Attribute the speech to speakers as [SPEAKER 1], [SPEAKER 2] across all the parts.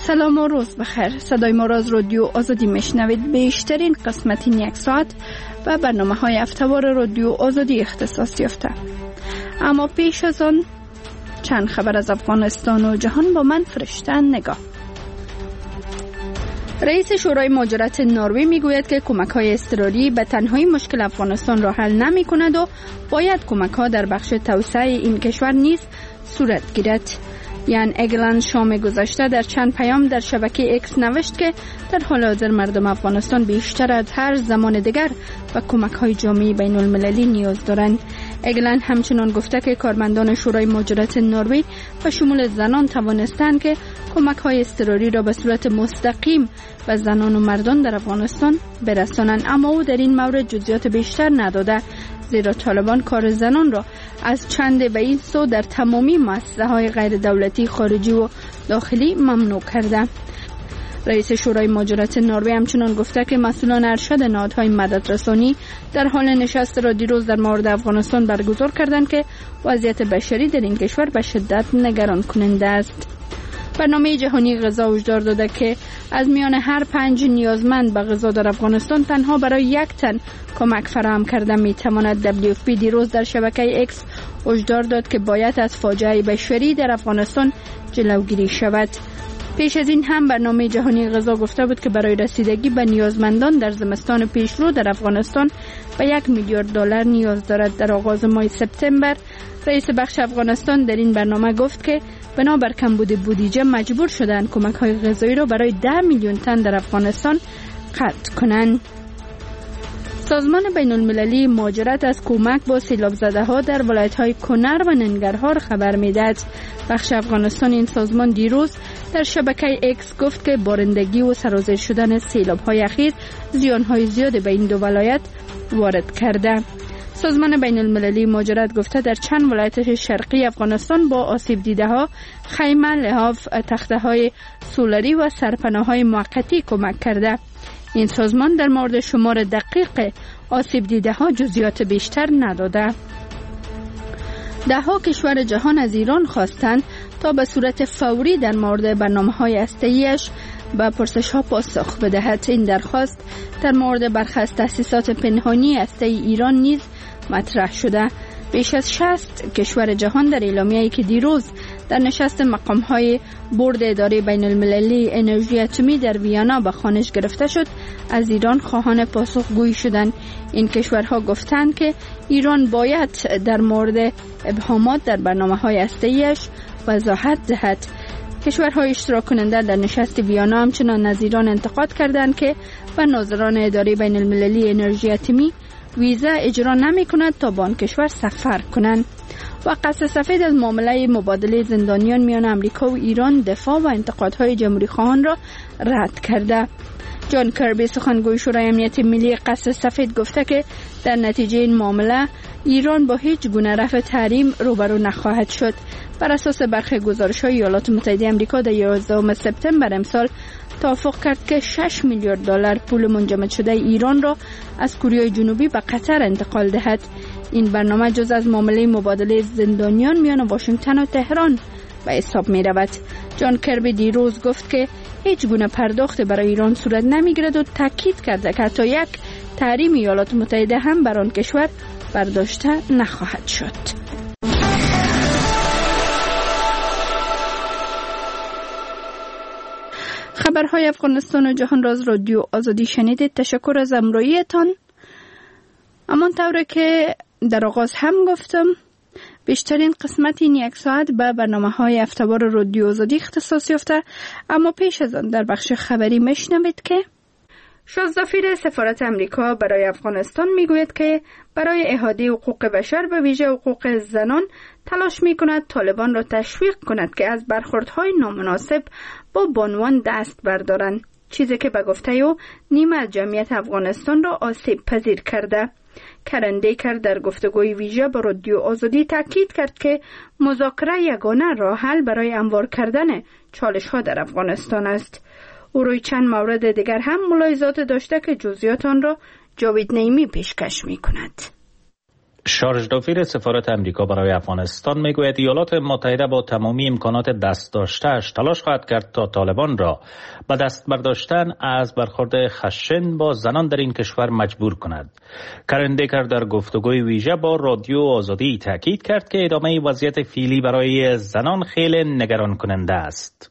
[SPEAKER 1] سلام و روز بخیر. صدای ما را از رادیو آزادی میشنوید. بیشترین قسمت این یک ساعت و برنامه های هفته‌وار رادیو آزادی اختصاص یافته. اما پیش از آن چند خبر از افغانستان و جهان با من فرشته نگاه. رئیس شورای مهاجرت نروژ میگوید که کمک‌های اضطراری به تنهایی مشکل افغانستان را حل نمی‌کند و باید کمک‌ها در بخش توسعه این کشور نیز صورت گیرد. یان اگلند شام گذشته در چند پیام در شبکه اکس نوشت که در حال حاضر مردم افغانستان بیشتر از هر زمان دیگر به کمک‌های جامعه بین‌المللی نیاز دارند. اگلند همچنان گفته که کارمندان شورای مهاجرت نروژ به شمول زنان توانستند که کمک‌های اضطراری را به صورت مستقیم به زنان و مردان در افغانستان برسانند، اما او در این مورد جزئیات بیشتر نداده، زیرا طالبان کار زنان را از چند به این سو در تمامی مؤسسه‌های غیر دولتی خارجی و داخلی ممنوع کرده. رئیس شورای مهاجرت نروژ همچنان گفته که مسئولان ارشد نهادهای مددرسانی در حال نشست را دیروز در مورد افغانستان برگزار کردند که وضعیت بشری در این کشور به شدت نگران کننده است. برنامه جهانی غذا هشدار داده که از میان هر 5 نیازمند به غذا در افغانستان تنها برای 1 تن کمک فراهم کرده میتواند. WFP دیروز در شبکه اکس هشدار داد که باید از فاجعه بشری در افغانستان جلوگیری شود. پیش از این هم برنامه جهانی غذا گفته بود که برای رسیدگی به نیازمندان در زمستان پیشرو در افغانستان به $1 میلیارد نیاز دارد. در آغاز ماه سپتامبر رئیس بخش افغانستان در این برنامه گفت که بنابر کمبود بودجه مجبور شدند کمک‌های غذایی را برای 10 میلیون تن در افغانستان قطع کنند. سازمان بین‌المللی مهاجرت از کمک با سیلاب زده‌ها در ولایت‌های کنر و ننگرهار خبر می‌دهد. بخش افغانستان این سازمان دیروز در شبکه اکس گفت که بارندگی و سرازیر شدن سیلاب‌های اخیر زیان‌های زیادی به این دو ولایت وارد کرده. سازمان بین‌المللی مهاجرت گفته در چند ولایت شرقی افغانستان با آسیب دیده‌ها خیمه، لحاف، تخته‌های سولری و سرپناه‌های موقتی کمک کرده. این سازمان در مورد شمار دقیق آسیب دیده‌ها جزئیات بیشتر نداده. ده‌ها کشور جهان از ایران خواستند تا به صورت فوری در مورد برنامه‌های هسته‌ایش به پرسش‌ها پاسخ بدهد. این درخواست در مورد برخی از تأسیسات پنهانی هسته‌ای ایران نیز مطرح شده. بیش از 60 کشور جهان در اعلامیه‌ای که دیروز در نشست مقام‌های بورد اداره بین‌المللی انرژی اتمی در ویانا به خوانش گرفته شد، از ایران خواهان پاسخگویی شدند. این کشورها گفتند که ایران باید در مورد ابهامات در برنامه‌های هسته‌ایش وضاحت دهد. کشورهای اشتراک کننده در نشست ویانا همچنان از ایران انتقاد کردند که به ناظران اداره بین‌المللی انرژی اتمی ویزا اجرا نمی کند تا به آن کشور سفر کنند. و قصد سفید از معامله مبادله زندانیان میان امریکا و ایران دفاع و انتقادهای جمهوری خواهان را رد کرده. جان کربی سخنگوی شورای امنیت ملی قصد سفید گفته که در نتیجه این معامله ایران با هیچ گونه رفع تحریم روبرو نخواهد شد. بر اساس برخی گزارش‌های ایالات متحده آمریکا در 11 سپتامبر امسال توافق کرد که $6 میلیارد پول منجمد شده ایران را از کره جنوبی به قطر انتقال دهد. این برنامه جز از معامله مبادله زندانیان میان واشنگتن و تهران به حساب می رود. جان کربی دیروز گفت که هیچ گونه پرداخت برای ایران صورت نمی گیرد و تاکید کرده که حتی یک تحریم ایالات متحده هم بر آن کشور برداشته نخواهد شد. خبرهای افغانستان و جهان را از رادیو آزادی شنیدید. تشکر از همراهیتان. همانطور که در آغاز هم گفتم بیشترین قسمت این یک ساعت به برنامه‌های هفته‌وار رادیو آزادی اختصاص یافته، اما پیش از آن در بخش خبری میشنوید که شازدفیر سفارت امریکا برای افغانستان میگوید که برای احاطه حقوق بشر به ویژه حقوق زنان تلاش میکند طالبان را تشویق کند که از برخوردهای نامناسب با بانوان دست بردارند، چیزی که به گفته او نیمه از جمعیت افغانستان را آسیب پذیر کرده. کرن دیکر در گفتگوی ویژه با رادیو آزادی تاکید کرد که مذاکره یگانه راه حل برای هموار کردن چالش‌ها در افغانستان است. او روی چند مورد دیگر هم ملاحظات داشته که جزئیات آن را جاوید نعیمی پیشکش می‌کند.
[SPEAKER 2] شارژ دافیر سفارت امریکا برای افغانستان میگوید ایالات متحده با تمامی امکانات دست داشته‌اش تلاش خواهد کرد تا طالبان را به دست برداشتن از برخورد خشن با زنان در این کشور مجبور کند. کرن دیکر در گفتگوی ویژه با رادیو آزادی تاکید کرد که ادامه وضعیت فعلی برای زنان خیلی نگران کننده است.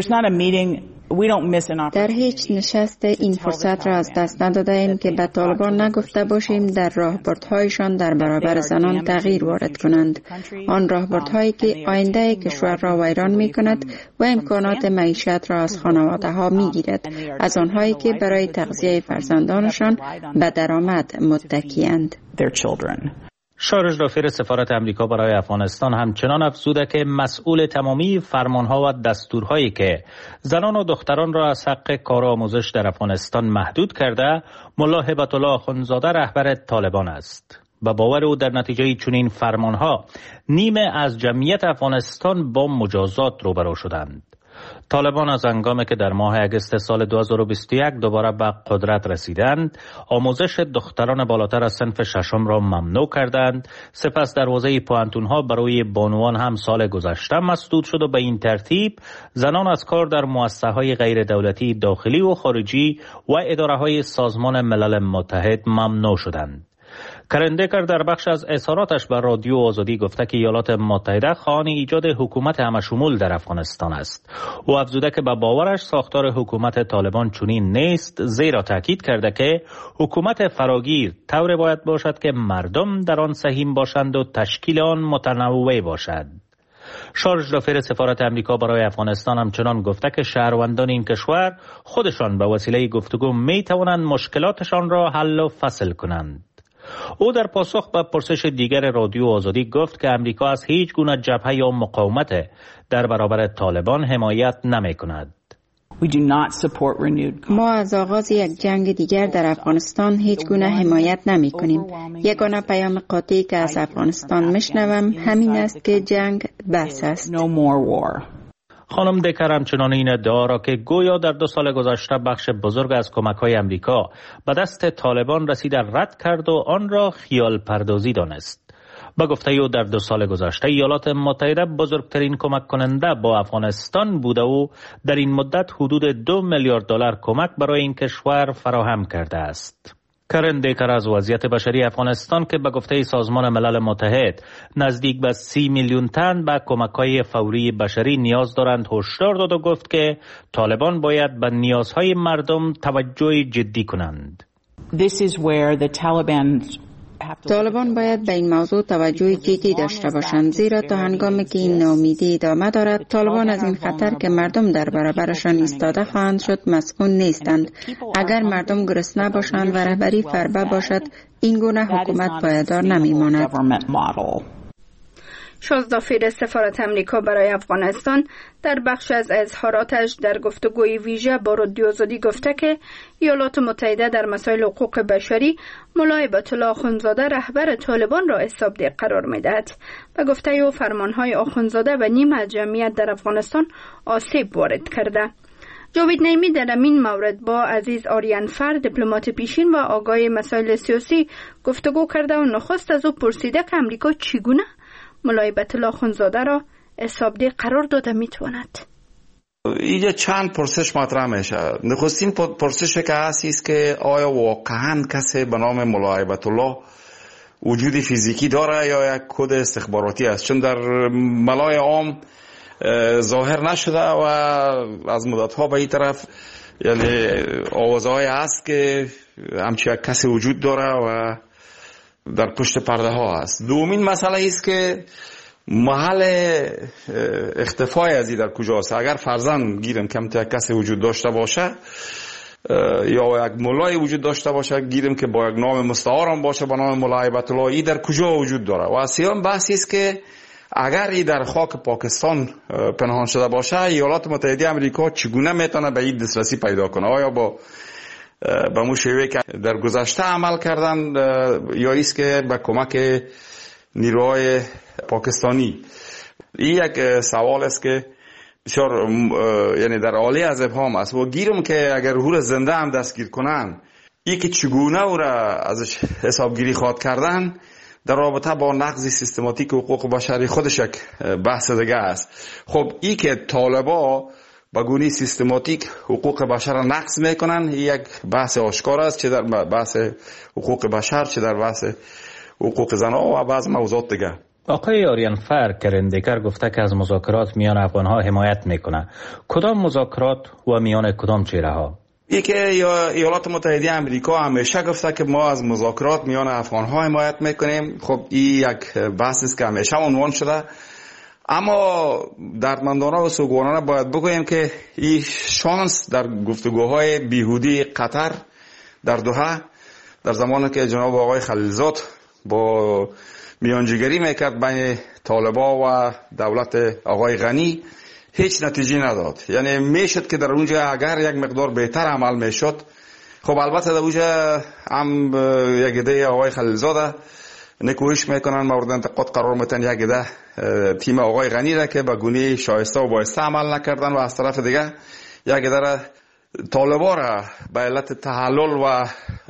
[SPEAKER 3] در هیچ نشست این فرصت را از دست نداده ایم که به طالبان نگفته باشیم در راهبردهایشان در برابر زنان تغییر وارد کنند. آن راهبردهایی که آینده کشور را ویران می کند و امکانات معیشت را از خانواده ها می گیرد، از آنهایی که برای تغذیه فرزندانشان به درآمد متکی‌اند.
[SPEAKER 2] شارژ دافیر سفارت امریکا برای افغانستان همچنان افزوده که مسئول تمامی فرمانها و دستورهایی که زنان و دختران را از حق کارآموزش در افغانستان محدود کرده، ملا هبت الله آخونزاده رهبر طالبان است. با باور او در نتیجه چنین فرمانها نیمه از جمعیت افغانستان با مجازات روبرو شدند. طالبان از هنگامی که در ماه اگست سال 2021 دوباره به قدرت رسیدند، آموزش دختران بالاتر از صنف ششم را ممنوع کردند. سپس دروازه پوهنتون‌ها برای بانوان هم سال گذشته مسدود شد و به این ترتیب زنان از کار در مؤسسه‌های غیر دولتی داخلی و خارجی و اداره‌های سازمان ملل متحد ممنوع شدند. کرن دیکر در بخش از اظهاراتش بر رادیو آزادی گفته که ایالات متحده خواهان ایجاد حکومت همشمول در افغانستان است. او افزوده که به باورش ساختار حکومت طالبان چنین نیست، زیرا تاکید کرده که حکومت فراگیر طوری باید باشد که مردم در آن سهیم باشند و تشکیل آن متنوع باشد. شارژ دافیر سفارت امریکا برای افغانستان همچنان گفته که شهروندان این کشور خودشان به وسیله گفتگو می توانند مشکلاتشان را حل و فصل کنند. او در پاسخ به پرسش دیگر رادیو آزادی گفت که امریکا از هیچ گونه جبهه یا مقاومت در برابر طالبان حمایت نمی کند.
[SPEAKER 3] ما از آغاز یک جنگ دیگر در افغانستان هیچ گونه حمایت نمی کنیم. یگانه پیام قاطعی که از افغانستان میشنوم همین است که جنگ بس است.
[SPEAKER 2] خانم دیکر همچنان این ادعا را که گویا در 2 سال گذشته بخش بزرگ از کمک‌های امریکا به دست طالبان رسیده رد کرد و آن را خیال پردازی دانست. با گفته او در 2 سال گذشته ایالات متحده بزرگترین کمک کننده با افغانستان بوده و در این مدت حدود 2 میلیارد دلار کمک برای این کشور فراهم کرده است. کرن دیکر از وضعیت بشری افغانستان که به گفته سازمان ملل متحد نزدیک به 30 میلیون تن به کمک‌های فوری بشری نیاز دارند هشدار داد و گفت که طالبان باید به نیازهای مردم توجه جدی کنند.
[SPEAKER 3] طالبان باید به این موضوع توجه جدی داشته باشند، زیرا تا هنگامی که این ناامیدی ادامه دارد، طالبان از این خطر که مردم در برابرشان ایستاده خواهند شد مسئول نیستند. اگر مردم گرسنه باشند و رهبری فربه باشد، این گونه حکومت پایدار نمیماند.
[SPEAKER 1] شارژ دافیر سفارت امریکا برای افغانستان در بخش از اظهاراتش در گفتگوی ویژه با رادیو آزادی گفته که ایالات متحده در مسائل حقوق بشری ملا هبت الله آخونزاده رهبر طالبان را حسابدار قرار می‌دهد. به گفته او فرمانهای آخونزاده و نیمه از جمعیت در افغانستان آسیب وارد کرده. جاوید نعیمی در این مورد با عزیز آریانفر دیپلمات پیشین و آگاه مسائل سیاسی گفتگو کرده و نخست از او پرسیده که امریکا چگونه ملا هبت الله آخونزاده را حسابدار قرار داده میتواند.
[SPEAKER 4] اینجا چند پرسش مطرح میشه. نخستین پرسش که هست است که آیا واقعا کسی به نام ملا هبت الله وجود فیزیکی داره یا یک کد استخباراتی است؟ چون در ملای عام ظاهر نشده و از مدت‌ها به این طرف یعنی آوازهای هست که همچین کسی وجود داره و در پشت پرده ها است. دومین مسئله است که محل اختفای ازی در کجاست. اگر فرضاً گیرم که کسی وجود داشته باشه یا یک مولای وجود داشته باشه، گیرم که با یک نام مستعار باشه به نام ملا هبت الله، ای در کجا وجود داره. و سوم بحثی است که اگر ای در خاک پاکستان پنهان شده باشه، ایالات متحده آمریکا چگونه میتونه به این دسترسی پیدا کنه؟ آیا با به مشوره که در گذشته عمل کردن یا ایست که به کمک نیروهای پاکستانی؟ این یک سوال است که بسیار یعنی در عالی از ابهام است و گیرم که اگر او را زنده هم دستگیر کنن، این که چگونه او را ازش حسابگیری خواهد کردن در رابطه با نقض سیستماتیک حقوق بشری خودش یک بحث دیگه است. خب این که طالبا با گونه سیستماتیک حقوق بشر را نقض میکنن یک بحث آشکار است، چه در بحث حقوق بشر چه در بحث حقوق زنان و بعض موضوعات دیگه.
[SPEAKER 2] آقای آریان فر کرندیکر گفته که از مذاکرات میان افغانها حمایت میکنه. کدام مذاکرات و میان کدام چهره ها؟
[SPEAKER 4] یکی ایالات متحده آمریکا همیشه گفته که ما از مذاکرات میان افغانها حمایت میکنیم. خب این یک بحثی است که همیشه عنوان شده، اما دردمندانه و سوگوارانه باید بگوییم که این شانس در گفتگوهای بیهودی قطر در دوحه در زمانی که جناب آقای خلیلزاد با میانجیگری میکرد بین طالبا و دولت آقای غنی هیچ نتیجه نداد. یعنی میشد که در اونجا اگر یک مقدار بهتر عمل میشد. خب البته در اونجا هم یک عده آقای خلیلزاده نکوهش میکنن، مورد انتقاد قرار میتن یک عده تیم آقای غنی را که به گونه شایسته و بایسته عمل نکردن، و از طرف دیگه یک عده طالبا را به علت تحلل و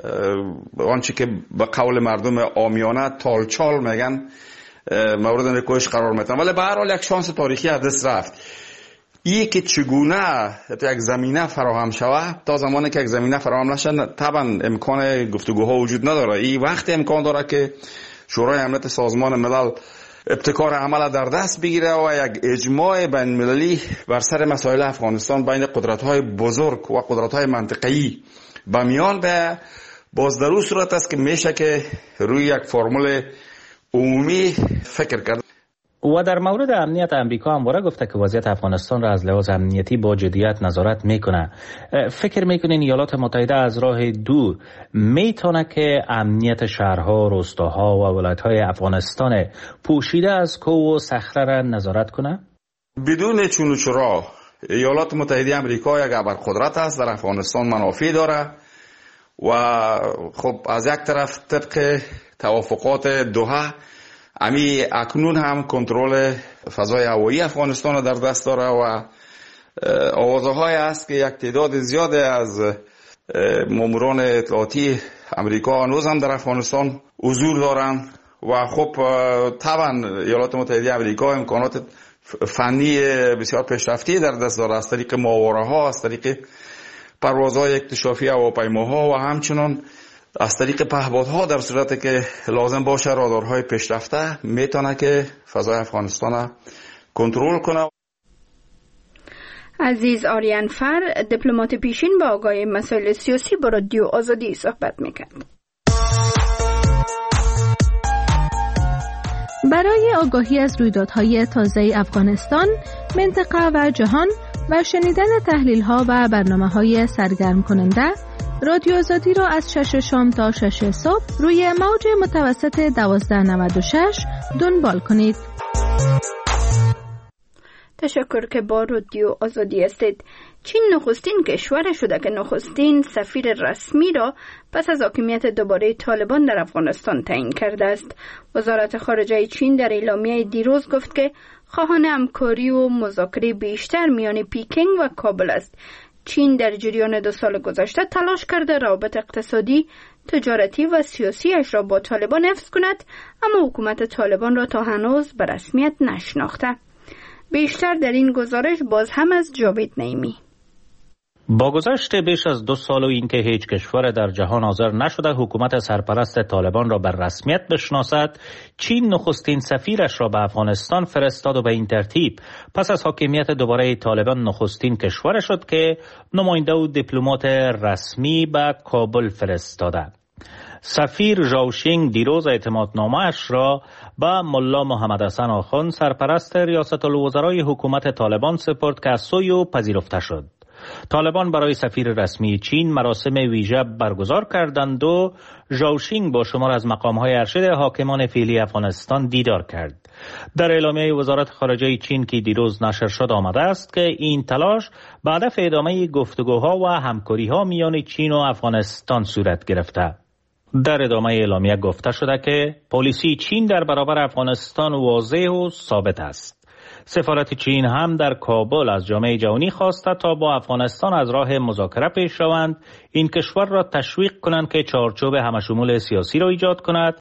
[SPEAKER 4] آنچه که به قول مردم عامیانه تالچال میگن مورد نکوهش قرار میتن. ولی به هر حال یک شانس تاریخی از دست رفت. این که چگونه یک زمینه فراهم شود، تا زمانی که یک زمینه فراهم نشه طبعا امکان گفتگوها وجود نداره. این وقت امکان داره که شورای امنیت سازمان ملل ابتکار عمل در دست بگیره و یک اجماع بین المللی بر سر مسائل افغانستان بین قدرت‌های بزرگ و قدرت‌های منطقه‌ای به میان به باز در اون صورت است که میشه که روی یک فرمول عمومی فکر کرد.
[SPEAKER 2] و در مورد امنیت امریکا همواره گفته که وضعیت افغانستان را از لحاظ امنیتی با جدیت نظارت میکنه. فکر میکنین ایالات متحده از راه دور میتونه که امنیت شهرها، روستاها و ولایت‌های افغانستان پوشیده از کوه و صخره را نظارت کنه؟
[SPEAKER 4] بدون چون و چرا ایالات متحده امریکا یک ابرقدرت است، در افغانستان منافع داره و خب از یک طرف طبق توافقات دوحه امی اکنون هم کنترل فضای هوایی افغانستان را در دست داره و آوازه‌های است که یک تعداد زیاد از ماموران اطلاعاتی امریکا هنوز هم در افغانستان حضور دارند و خب طبعا ایالات متحده امریکا امکانات فنی بسیار پیشرفته در دست داره از طریق ماوره‌ها، از طریق پروازهای اکتشافی هواپیماها و همچنان از طریق پهپادها در صورتی که لازم باشه رادارهای پیشرفته میتونه که فضای افغانستان را کنترل کنه.
[SPEAKER 1] عزیز آریان فر دیپلمات پیشین با آگاهی مسائل سیاسی با رادیو آزادی صحبت میکرد.
[SPEAKER 5] برای آگاهی از رویدادهای تازه افغانستان، منطقه و جهان و شنیدن تحلیل‌ها و برنامه‌های سرگرم کننده، رادیو آزادی را از 6 شام تا 6 صبح روی موج متوسط 1296 دنبال کنید.
[SPEAKER 1] تشکر که با رادیو آزادی هستید. چین نخستین کشور شده که نخستین سفیر رسمی را پس از حاکمیت دوباره طالبان در افغانستان تعیین کرده است. وزارت خارجه چین در اعلامیه دیروز گفت که خواهان همکاری و مذاکره بیشتر میان پیکنگ و کابل است. چین در جریان 2 سال گذشته تلاش کرده روابط اقتصادی، تجارتی و سیاسیش را با طالبان حفظ کند، اما حکومت طالبان را تا هنوز به رسمیت نشناخته. بیشتر در این گزارش باز هم از جاوید نعیمی.
[SPEAKER 2] با گذشت بیش از 2 سال و اینکه هیچ کشور در جهان حاضر نشده حکومت سرپرست طالبان را بر رسمیت بشناسد، چین نخستین سفیرش را به افغانستان فرستاد و به این ترتیب پس از حاکمیت دوباره طالبان نخستین کشور شد که نماینده و دیپلمات رسمی به کابل فرستاده. سفیر ژاوشینگ دیروز اعتمادنامه‌اش را به ملا محمد حسن آخوند سرپرست ریاست الوزرای حکومت طالبان سپرد که از سوی او پذیرفته شد. طالبان برای سفیر رسمی چین مراسم ویژه برگزار کردند و ژاوشینگ با شمار از مقام‌های ارشد حاکمان فعلی افغانستان دیدار کرد. در اعلامیه وزارت خارجه چین که دیروز نشر شد آمده است که این تلاش به هدف ادامه گفتگوها و همکاری‌ها میان چین و افغانستان صورت گرفته. در ادامه اعلامیه گفته شده که پالیسی چین در برابر افغانستان واضح و ثابت است. سفارت چین هم در کابل از جامعه جهانی خواسته تا با افغانستان از راه مذاکره پیش روند، این کشور را تشویق کنند که چارچوب همشمول سیاسی را ایجاد کند